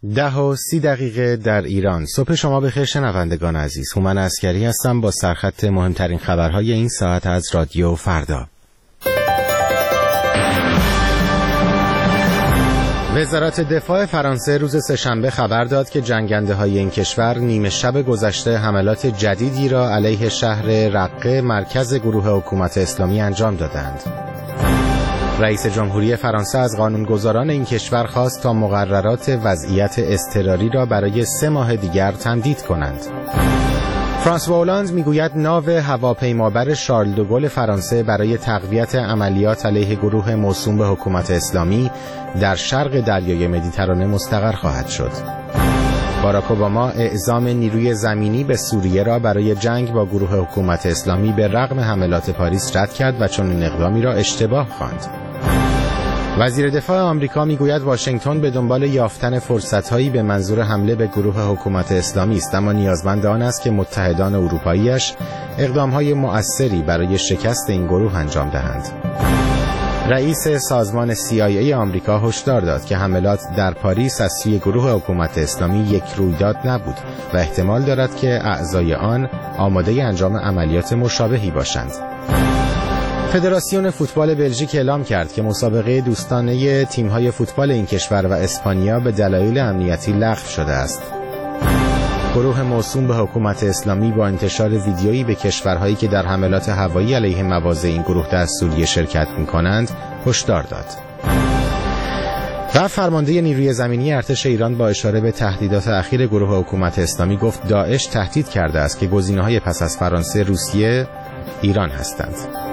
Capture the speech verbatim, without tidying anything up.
ده و سی دقیقه در ایران. صبح شما بخیر شنوندگان عزیز. هومن عسکری هستم با سرخط مهمترین خبرهای این ساعت از رادیو فردا. وزارت دفاع فرانسه روز سه‌شنبه خبر داد که جنگنده‌های این کشور نیمه شب گذشته حملات جدیدی را علیه شهر رقه مرکز گروه حکومت اسلامی انجام دادند. رئیس جمهوری فرانسه از قانونگذاران این کشور خواست تا مقررات وضعیت اضطراری را برای سه ماه دیگر تمدید کنند. فرانسوا هولند میگوید ناو هواپیمابر شارل دوگل فرانسه برای تقویت عملیات علیه گروه موسوم به حکومت اسلامی در شرق دریای مدیترانه مستقر خواهد شد. باراک اوباما اعزام نیروی زمینی به سوریه را برای جنگ با گروه حکومت اسلامی به رغم حملات پاریس رد کرد و چنین اقدامی را اشتباه خواند. وزیر دفاع آمریکا میگوید واشنگتن به دنبال یافتن فرصت‌هایی به منظور حمله به گروه حکومت اسلامی است، اما نیازمند آن است که متحدان اروپایی‌اش اقدام‌های مؤثری برای شکست این گروه انجام دهند. رئیس سازمان سی آی ای آمریکا هشدار داد که حملات در پاریس از سوی گروه حکومت اسلامی یک رویداد نبود و احتمال دارد که اعضای آن آماده انجام عملیات مشابهی باشند. فدراسیون فوتبال بلژیک اعلام کرد که مسابقه دوستانه تیم‌های فوتبال این کشور و اسپانیا به دلایل امنیتی لغو شده است. گروه موسوم به حکومت اسلامی با انتشار ویدیویی به کشورهایی که در حملات هوایی علیه مواضع این گروه در سوریه شرکت می‌کنند هشدار داد. و فرمانده نیروی زمینی ارتش ایران با اشاره به تهدیدات اخیر گروه حکومت اسلامی گفت داعش تهدید کرده است که گزینه‌های پس از فرانسه، روسیه، ایران هستند.